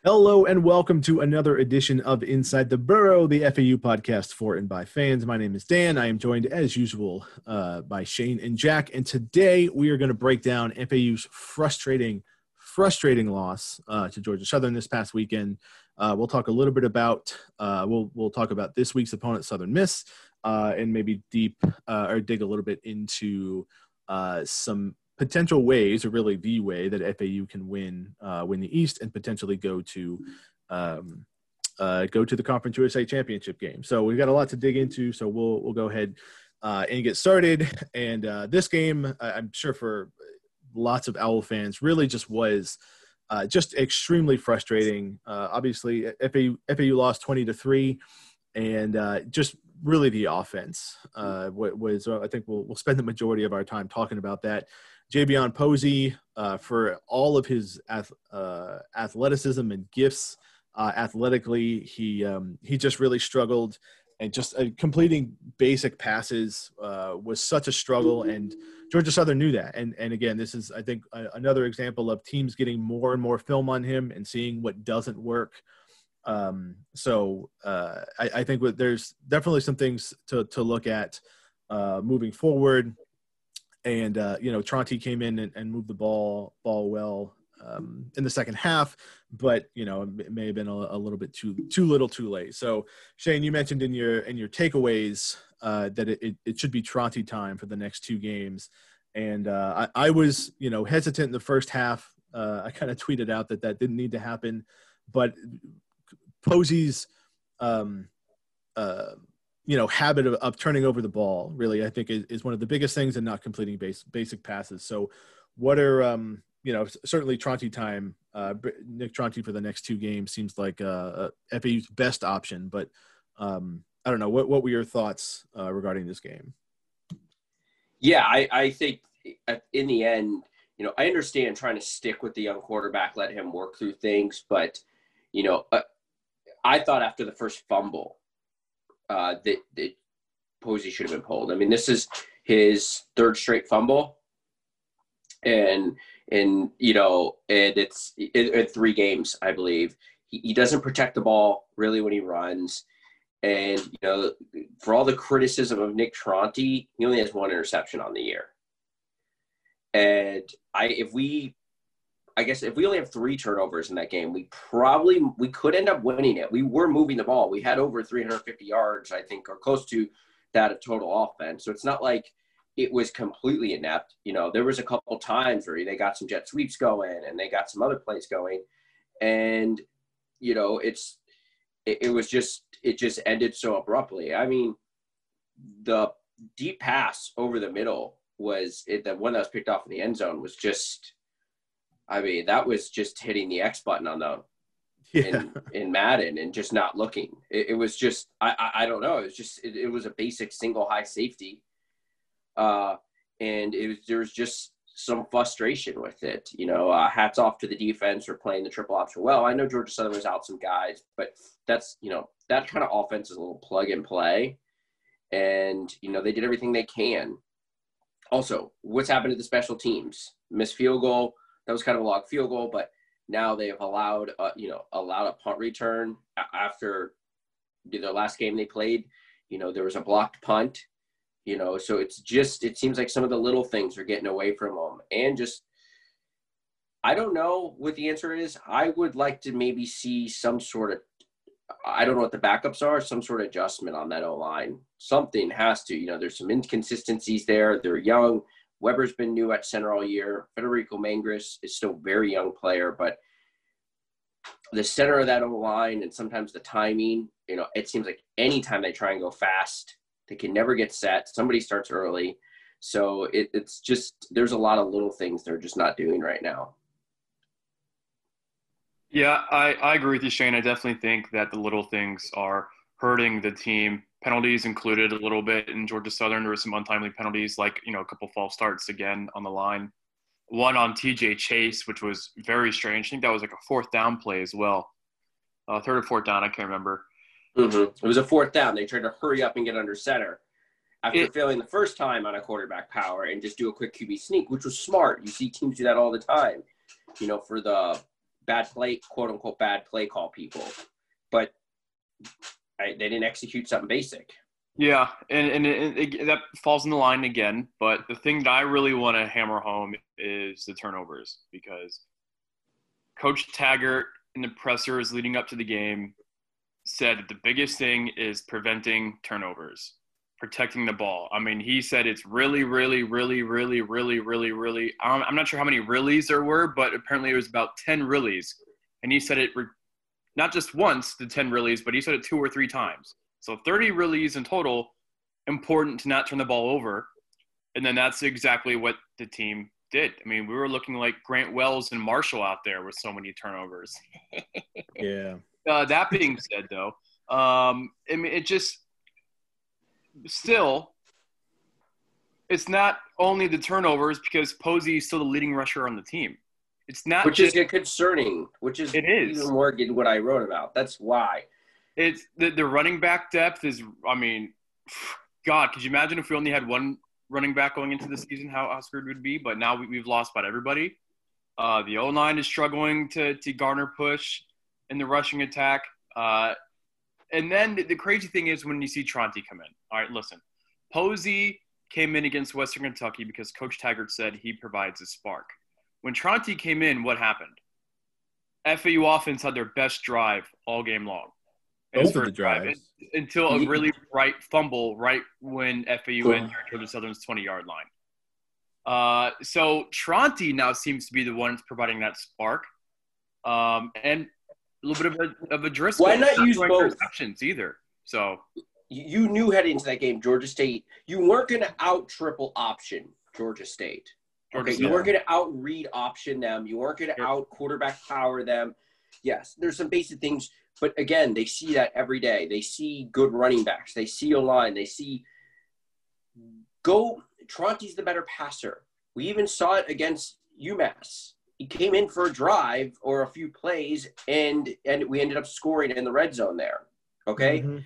Hello and welcome to another edition of Inside the Burrow, the FAU podcast for and by fans. My name is Dan. I am joined as usual by Shane and Jack. And today we are going to break down FAU's frustrating loss to Georgia Southern this past weekend. We'll talk a little bit about we'll talk about this week's opponent, Southern Miss, and maybe dig a little bit into some potential ways, or really the way that FAU can win the East and potentially go to the Conference USA Championship game. So we've got a lot to dig into. So we'll go ahead and get started. And this game, I'm sure for lots of Owl fans, really just was just extremely frustrating. Obviously, FAU lost 20-3, and just really the offense was. I think we'll spend the majority of our time talking about that. Javion Posey, for all of his athleticism and gifts athletically, he just really struggled, and just completing basic passes was such a struggle, and Georgia Southern knew that. And again, this is, I think, another example of teams getting more and more film on him and seeing what doesn't work. So I think there's definitely some things to look at moving forward. And, Tronti came in and moved the ball well in the second half, but, it may have been a little bit too little too late. So, Shane, you mentioned in your takeaways that it should be Tronti time for the next two games. And I was, hesitant in the first half. I kind of tweeted out that didn't need to happen. But Posey's habit of turning over the ball, really, I think is one of the biggest things, and not completing basic passes. So what are, certainly Tronti time, Nick Tronti for the next two games seems like FAU's best option. But I don't know, what were your thoughts regarding this game? Yeah, I think in the end, I understand trying to stick with the young quarterback, let him work through things. But, I thought after the first fumble, that Posey should have been pulled. I mean, this is his third straight fumble, and it's in 3 games, I believe. He doesn't protect the ball really when he runs, and for all the criticism of Nick Tronti, he only has 1 interception on the year. And if we only have 3 turnovers in that game, we could end up winning it. We were moving the ball. We had over 350 yards, I think, or close to that of total offense. So it's not like it was completely inept. There was a couple times where they got some jet sweeps going and they got some other plays going. And, it just ended so abruptly. I mean, the deep pass over the middle the one that was picked off in the end zone was just – I mean, that was just hitting the X button on in Madden and just not looking. It was just, I don't know. It was just, it was a basic single high safety. And there was just some frustration with it. Hats off to the defense for playing the triple option well. I know Georgia Southern was out some guys, but that's, that kind of offense is a little plug and play. And, they did everything they can. Also, what's happened to the special teams? Missed field goal. That was kind of a log field goal, but now they've allowed a punt return after the last game they played. There was a blocked punt, so it seems like some of the little things are getting away from them. And just, I don't know what the answer is. I would like to maybe see some sort of, I don't know what the backups are, some sort of adjustment on that O-line. Something has to, there's some inconsistencies there. They're young. Weber's been new at center all year. Federico Mangris is still a very young player, but the center of that O-line and sometimes the timing, it seems like anytime they try and go fast, they can never get set. Somebody starts early. So it's just, there's a lot of little things they're just not doing right now. Yeah, I agree with you, Shane. I definitely think that the little things are hurting the team. Penalties included a little bit in Georgia Southern. There were some untimely penalties, like, a couple false starts again on the line. One on TJ Chase, which was very strange. I think that was like a 4th down play as well. 3rd or 4th down, I can't remember. Mm-hmm. It was a 4th down. They tried to hurry up and get under center after failing the first time on a quarterback power and just do a quick QB sneak, which was smart. You see teams do that all the time. For the bad play, quote unquote, bad play call people, but they didn't execute something basic. Yeah, and that falls in the line again. But the thing that I really want to hammer home is the turnovers, because Coach Taggart in the pressers leading up to the game said that the biggest thing is preventing turnovers, protecting the ball. I mean, he said it's really, really, really, really, really, really, really. I'm not sure how many reallys there were, but apparently it was about 10 reallys. And he said it not just once, the 10 reallys, but he said it 2 or 3 times. So 30 reallys in total, important to not turn the ball over. And then that's exactly what the team did. I mean, we were looking like Grant Wells and Marshall out there with so many turnovers. Yeah. That being said, though, I mean, it just still, it's not only the turnovers, because Posey is still the leading rusher on the team. It's not which is concerning, which is even more what I wrote about. That's why. It's the running back depth is, I mean, God, could you imagine if we only had one running back going into the season, how screwed we'd be? But now we've lost about everybody. The O-line is struggling to garner push in the rushing attack. And then the crazy thing is when you see Tronte come in. All right, listen. Posey came in against Western Kentucky because Coach Taggart said he provides a spark. When Tronte came in, what happened? FAU offense had their best drive all game long. Both of the drives. Until a really bright fumble right when FAU entered Georgia Southern's 20-yard line. So Tronte now seems to be the one that's providing that spark. And a little bit of a Driscoll. Why not use both? Interceptions either. So you knew heading into that game, Georgia State, you weren't going to out triple option Georgia State. Okay, you weren't going to out read option them. You weren't going to out quarterback power them. Yes, there's some basic things. But again, they see that every day. They see good running backs. They see a line. They see Tronte's the better passer. We even saw it against UMass. He came in for a drive or a few plays, and we ended up scoring in the red zone there. Okay? Mm-hmm.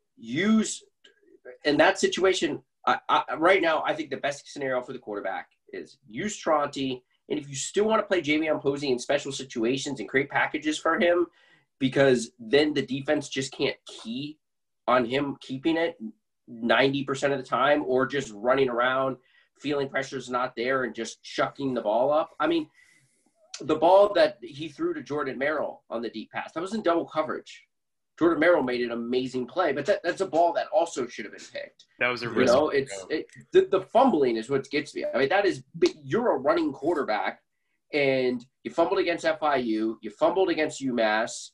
In that situation, right now, I think the best scenario for the quarterback is use Tronte. And if you still want to play Javion Posey in special situations and create packages for him, because then the defense just can't key on him keeping it 90% of the time, or just running around, feeling pressure's not there and just chucking the ball up. I mean, the ball that he threw to Jordan Merrill on the deep pass, that was in double coverage. Jordan Merrill made an amazing play, but that's a ball that also should have been picked. That was a risk. The fumbling is what gets me. I mean, you're a running quarterback, and you fumbled against FIU, you fumbled against UMass.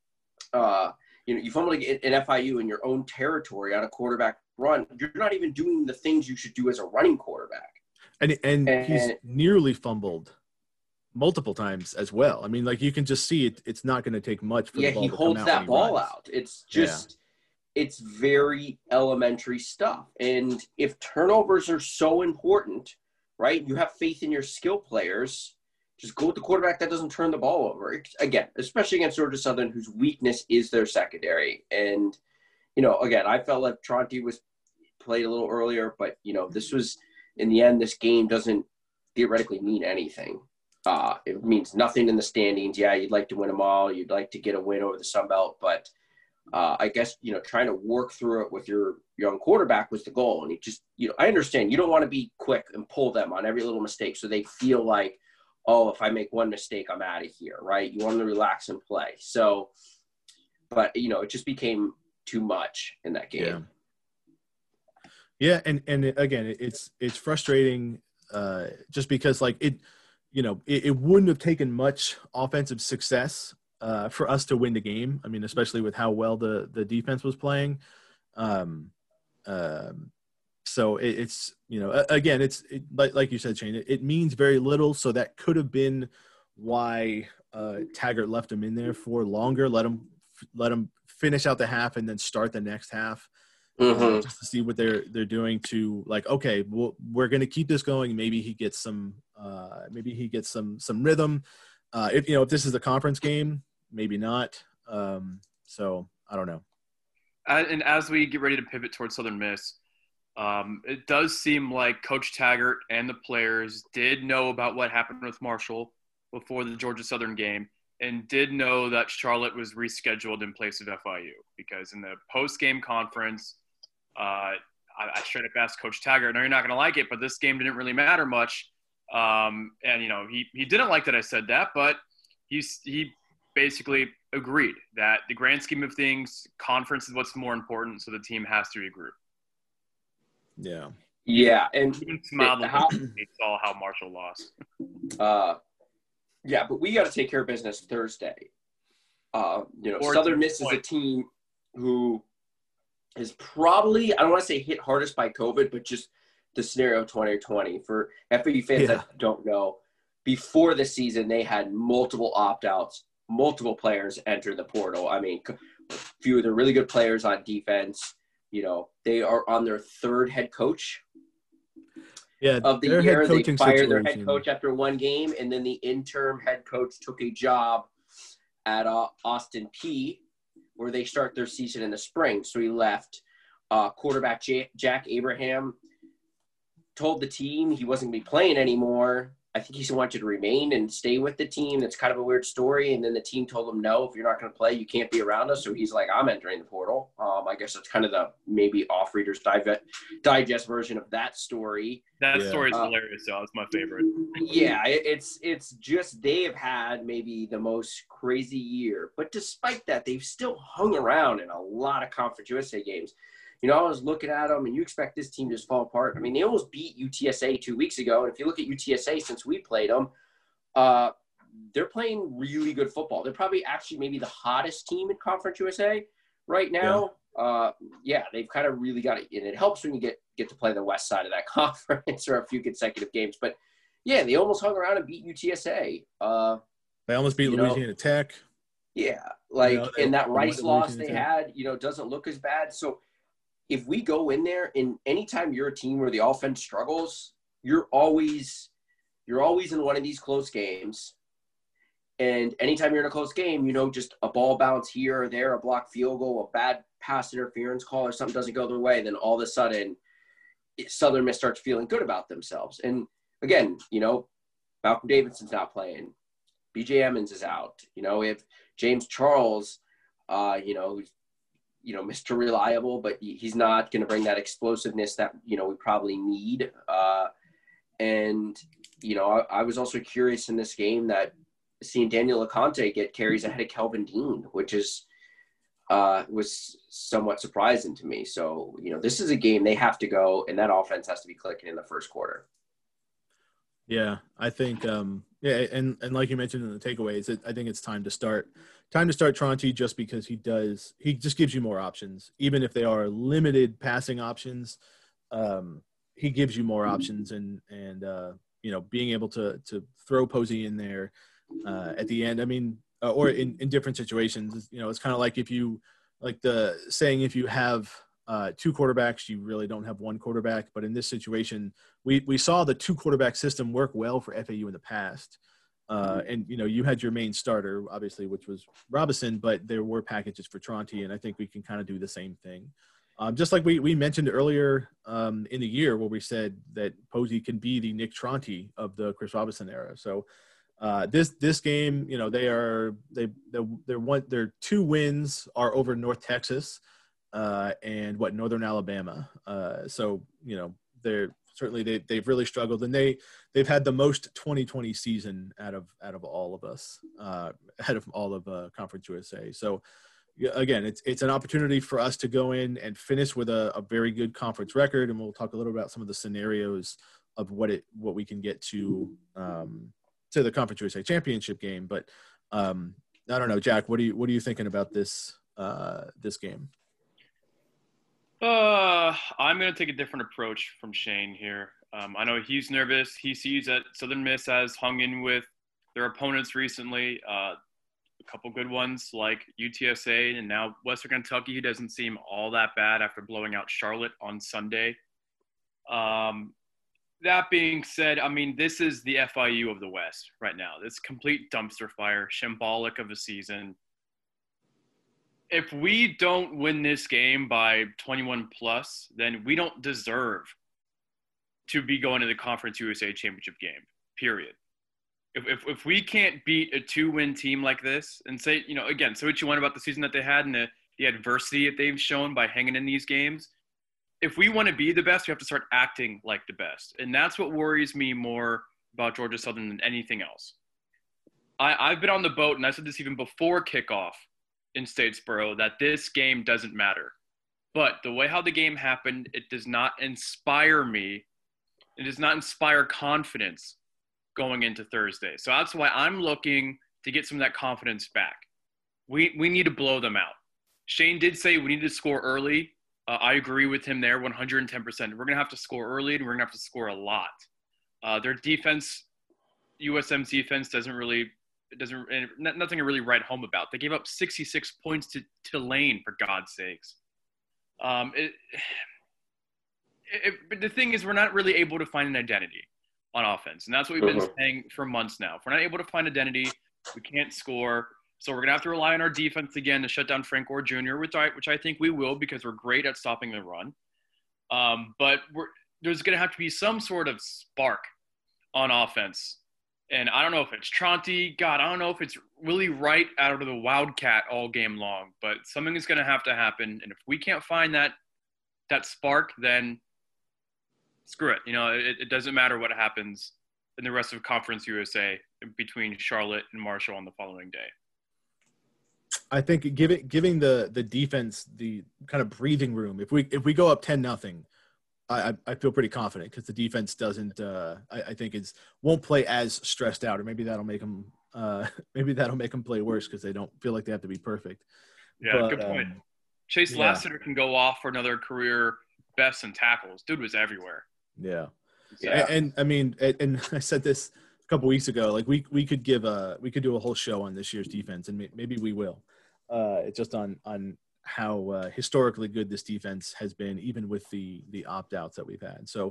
You fumbled in FIU in your own territory on a quarterback run. You're not even doing the things you should do as a running quarterback. And he's nearly fumbled multiple times as well. I mean, like, you can just see it. It's not going to take much for the ball he to holds come out that ball out. It's just, it's very elementary stuff. And if turnovers are so important, right? You have faith in your skill players. Just go with the quarterback that doesn't turn the ball over. Again, especially against Georgia Southern, whose weakness is their secondary. And, again, I felt like Tronte was played a little earlier, but, this was, in the end, this game doesn't theoretically mean anything. It means nothing in the standings. Yeah, you'd like to win them all. You'd like to get a win over the Sun Belt. But I guess, trying to work through it with your young quarterback was the goal. And I understand you don't want to be quick and pull them on every little mistake so they feel like, oh, if I make one mistake, I'm out of here, right? You want them to relax and play. So, but, it just became too much in that game. Yeah, and again, it's frustrating just because, like, it wouldn't have taken much offensive success for us to win the game. I mean, especially with how well the defense was playing. So it's, again, it's like you said, Shane, it means very little. So that could have been why Taggart left him in there for longer. Let him finish out the half and then start the next half, just to see what they're doing. To, like, okay, we're going to keep this going. Maybe he gets some rhythm. If this is a conference game, maybe not. So I don't know. And as we get ready to pivot towards Southern Miss, it does seem like Coach Taggart and the players did know about what happened with Marshall before the Georgia Southern game. and did know that Charlotte was rescheduled in place of FIU, because in the post-game conference, I straight up asked Coach Taggart, "No, you're not going to like it, but this game didn't really matter much." And he didn't like that I said that, but he basically agreed that the grand scheme of things, conference is what's more important, so the team has to regroup. Yeah. Yeah, and even smiled when he saw how Marshall lost. Yeah, but we got to take care of business Thursday. Southern Miss is a team who is probably, I don't want to say hit hardest by COVID, but just the scenario of 2020. For FAU fans that don't know, before the season, they had multiple opt-outs, multiple players enter the portal. I mean, a few of the really good players on defense. They are on their third head coach of the year. They fired their head coach after one game, and then the interim head coach took a job at Austin Peay, where they start their season in the spring. So he left. Quarterback Jack Abraham told the team he wasn't going to be playing anymore. I think he wanted to remain and stay with the team. That's kind of a weird story. And then the team told him, no, if you're not going to play, you can't be around us. So he's like, I'm entering the portal. I guess that's kind of the maybe off Reader's Digest version of that story. That story is hilarious, though. It's my favorite. Yeah, it's just they have had maybe the most crazy year. But despite that, they've still hung around in a lot of Conference USA games. I was looking at them, and you expect this team to just fall apart. I mean, they almost beat UTSA 2 weeks ago. And if you look at UTSA since we played them, they're playing really good football. They're probably actually maybe the hottest team in Conference USA right now. They've kind of really got it. And it helps when you get to play the west side of that conference or a few consecutive games. But, yeah, they almost hung around and beat UTSA. They almost beat Louisiana Tech. Yeah, and that Rice loss they had, doesn't look as bad. So, if we go in there, and anytime you're a team where the offense struggles, you're always in one of these close games. And anytime you're in a close game, just a ball bounce here or there, a blocked field goal, a bad pass interference call, or something doesn't go their way, then all of a sudden Southern Miss starts feeling good about themselves. And again, Malcolm Davidson's not playing. BJ Emmons is out. We have James Charles, Mr. Reliable, but he's not going to bring that explosiveness that, we probably need. I was also curious in this game that seeing Daniel LeConte get carries ahead of Kelvin Dean, which was somewhat surprising to me. So, this is a game they have to go, and that offense has to be clicking in the first quarter. Yeah, I think, and like you mentioned in the takeaways, I think it's time to start Tronti, just because he just gives you more options. Even if they are limited passing options, he gives you more options, and being able to throw Posey in there at the end. I mean, or in different situations, it's kind of like if you have two quarterbacks, you really don't have one quarterback. But in this situation, we saw the two quarterback system work well for FAU in the past. And you had your main starter, obviously, which was Robinson, but there were packages for Tronti, and I think we can kind of do the same thing. Just like we mentioned earlier in the year, where we said that Posey can be the Nick Tronti of the Chris Robinson era. So this game, their two wins are over North Texas and Northern Alabama. So they're certainly they've really struggled, and they've had the most 2020 season out of all of us, out of all of Conference USA. So again, it's an opportunity for us to go in and finish with a very good conference record, and we'll talk a little about some of the scenarios of what we can get to the Conference USA championship game. But I don't know, Jack, what are you thinking about this game? I'm going to take a different approach from Shane here. I know he's nervous. He sees that Southern Miss has hung in with their opponents recently, a couple good ones like UTSA and now Western Kentucky, who doesn't seem all that bad after blowing out Charlotte on Sunday. That being said, I mean, this is the FIU of the West right now. This complete dumpster fire, shambolic of a season. If we don't win this game by 21 plus, then we don't deserve to be going to the Conference USA championship game, period. If we can't beat a 2-win team like this and say, again, say what you want about the season that they had and the adversity that they've shown by hanging in these games, if we want to be the best, we have to start acting like the best. And that's what worries me more about Georgia Southern than anything else. I've been on the boat, and I said this even before kickoff in Statesboro, that this game doesn't matter. But the way how the game happened, it does not inspire me. It does not inspire confidence going into Thursday. So that's why I'm looking to get some of that confidence back. We need to blow them out. Shane did say we need to score early. I agree with him there 110%. We're going to have to score early, and we're going to have to score a lot. Their defense, USM's defense, nothing to really write home about. They gave up 66 points to Tulane, for God's sakes. But the thing is, we're not really able to find an identity on offense, and that's what we've been saying for months now. If we're not able to find identity, we can't score. So we're going to have to rely on our defense again to shut down Frank Gore Jr., which I think we will, because we're great at stopping the run. But there's going to have to be some sort of spark on offense. And I don't know if it's Tronte. God, I don't know if it's Willie Wright out of the Wildcat all game long. But something is going to have to happen. And if we can't find that spark, then screw it. It doesn't matter what happens in the rest of Conference USA between Charlotte and Marshall on the following day. I think giving the defense the kind of breathing room. If we go up 10-0, I feel pretty confident, because the defense doesn't. I think won't play as stressed out, or maybe that'll make them. Maybe that'll make them play worse because they don't feel like they have to be perfect. Yeah, good point. Chase Lassiter can go off for another career best in tackles. Dude was everywhere. Yeah. And I mean, and I said this a couple weeks ago. Like we could do a whole show on this year's defense, and maybe we will. Just on how historically good this defense has been, even with the opt-outs that we've had. So,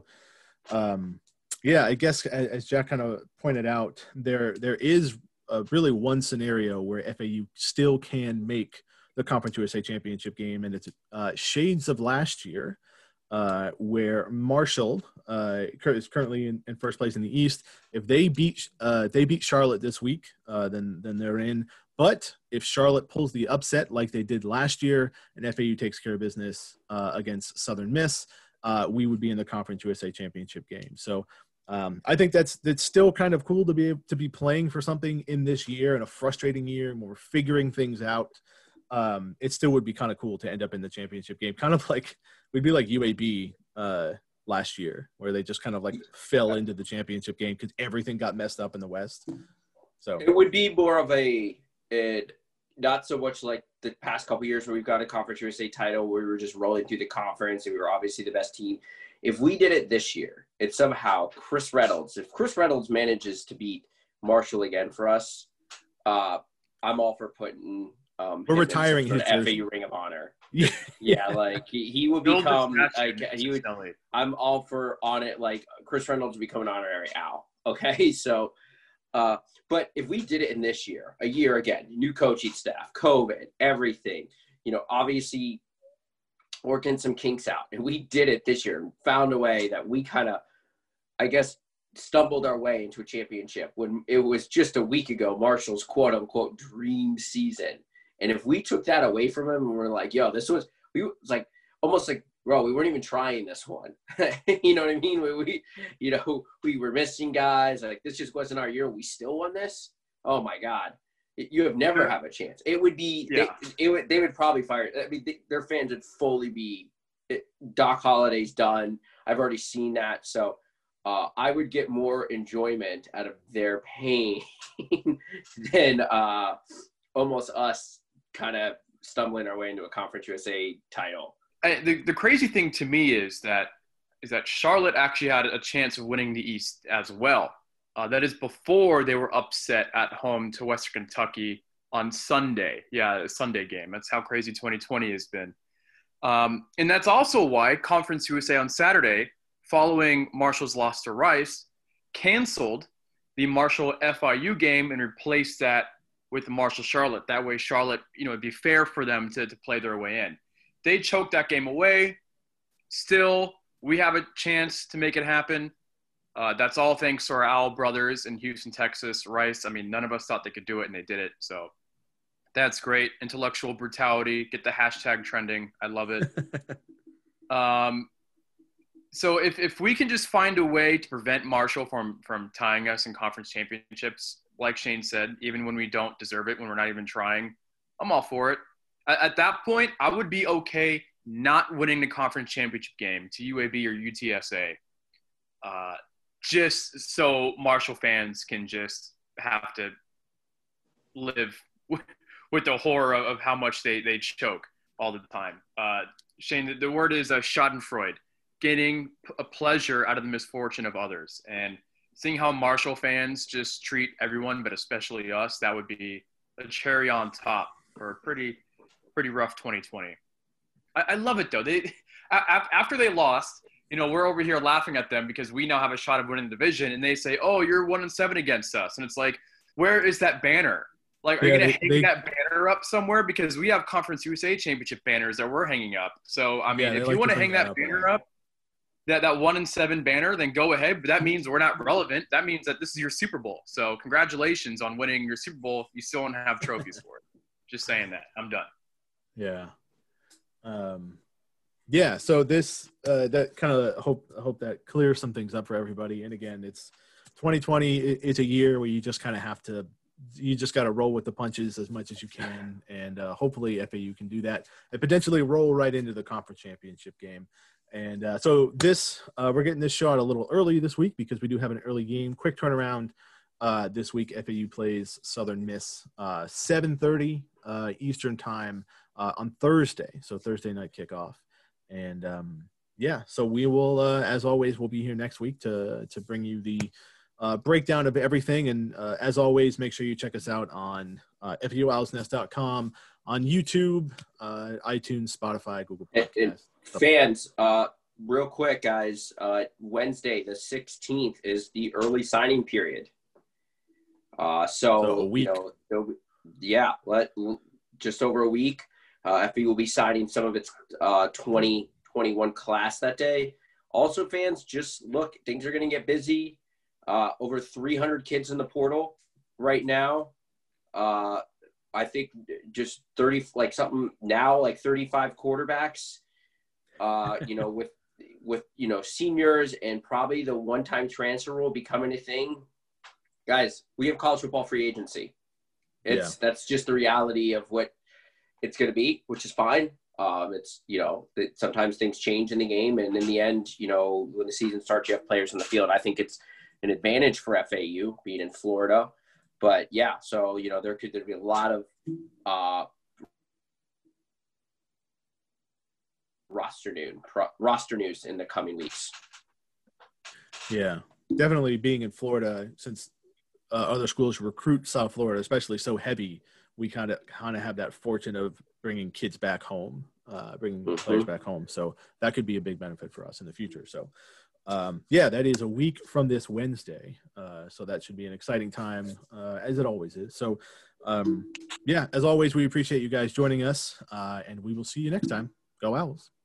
I guess as Jack kind of pointed out, there is really one scenario where FAU still can make the Conference USA championship game, and it's shades of last year, where Marshall is currently in first place in the East. If they beat Charlotte this week, then they're in. But if Charlotte pulls the upset like they did last year, and FAU takes care of business against Southern Miss, we would be in the Conference USA championship game. So I think that's still kind of cool to be playing for something in this year, in a frustrating year, and we're figuring things out. It still would be kind of cool to end up in the championship game, kind of like we'd be like UAB last year, where they just kind of like fell into the championship game because everything got messed up in the West. So it would be more of not so much like the past couple of years where we've got a Conference USA title where we were just rolling through the conference and we were obviously the best team. If we did it this year, it's somehow if Chris Reynolds manages to beat Marshall again for us, I'm all for putting we're retiring his FAU Ring of Honor. Yeah, yeah, like he will become like he would. I'm all for on it. Like Chris Reynolds would become an honorary Al. Okay, so. But if we did it in this year, a year again, new coaching staff, COVID, everything, obviously working some kinks out. And we did it this year and found a way that we kind of, I guess, stumbled our way into a championship when it was just a week ago, Marshall's quote unquote dream season. And if we took that away from him and we're like, yo, it was like almost like, bro, we weren't even trying this one. You know what I mean? We were missing guys. Like, this just wasn't our year. We still won this? Oh, my God. You have never have a chance. It would be they would probably fire. I mean, their fans would fully be Doc Holliday's done. I've already seen that. So I would get more enjoyment out of their pain than almost us kind of stumbling our way into a Conference USA title. The crazy thing to me is that Charlotte actually had a chance of winning the East as well. That is before they were upset at home to Western Kentucky on Sunday. Yeah, a Sunday game. That's how crazy 2020 has been. And that's also why Conference USA on Saturday, following Marshall's loss to Rice, canceled the Marshall FIU game and replaced that with the Marshall-Charlotte. That way Charlotte, it'd be fair for them to play their way in. They choked that game away. Still, we have a chance to make it happen. That's all thanks to our Owl brothers in Houston, Texas. Rice, I mean, none of us thought they could do it, and they did it. So that's great. Intellectual brutality. Get the hashtag trending. I love it. So if we can just find a way to prevent Marshall from tying us in conference championships, like Shane said, even when we don't deserve it, when we're not even trying, I'm all for it. At that point, I would be okay not winning the conference championship game to UAB or UTSA, just so Marshall fans can just have to live with the horror of how much they choke all the time. Shane, the word is schadenfreude, getting a pleasure out of the misfortune of others. And seeing how Marshall fans just treat everyone, but especially us, that would be a cherry on top for a pretty rough 2020. I love it, though. After they lost, we're over here laughing at them because we now have a shot of winning the division, and they say, "Oh, you're 1-7 against us," and it's like, where is that banner? Like, are you going to hang that banner up somewhere? Because we have Conference USA Championship banners that we're hanging up. So, I mean, if you want to hang that banner up, that 1-7 banner, then go ahead. But that means we're not relevant. That means that this is your Super Bowl. So congratulations on winning your Super Bowl. You still don't have trophies for it. Just saying that. I'm done. Yeah. Yeah. So this, that kind of hope that clears some things up for everybody. And again, it's 2020. It's a year where you just kind of have to, you just got to roll with the punches as much as you can. And hopefully FAU can do that and potentially roll right into the conference championship game. And so this, we're getting this show out a little early this week because we do have an early game. Quick turnaround this week. FAU plays Southern Miss 7:30 Eastern time on Thursday. So Thursday night kickoff. And so we will, as always, we'll be here next week to bring you the breakdown of everything. And as always, make sure you check us out on FAUOwlsNest.com, on YouTube, iTunes, Spotify, Google Podcasts. Fans, real quick, guys, Wednesday, the 16th is the early signing period. So a week. Just over a week. FAU will be signing some of its 2021 class that day. Also, fans, just look, things are going to get busy. Over 300 kids in the portal right now. I think just 30, like something now, like 35 quarterbacks. With seniors and probably the one-time transfer rule becoming a thing. Guys, we have college football free agency. That's just the reality of what it's going to be, which is fine. Sometimes things change in the game, and in the end, when the season starts, you have players in the field. I think it's an advantage for FAU being in Florida, but so there'd be a lot of roster news in the coming weeks. Yeah, definitely being in Florida, since other schools recruit South Florida, especially so heavy, we kind of have that fortune of bringing kids back home, bringing players back home. So that could be a big benefit for us in the future. So that is a week from this Wednesday. So that should be an exciting time, as it always is. So as always, we appreciate you guys joining us, and we will see you next time. Go Owls.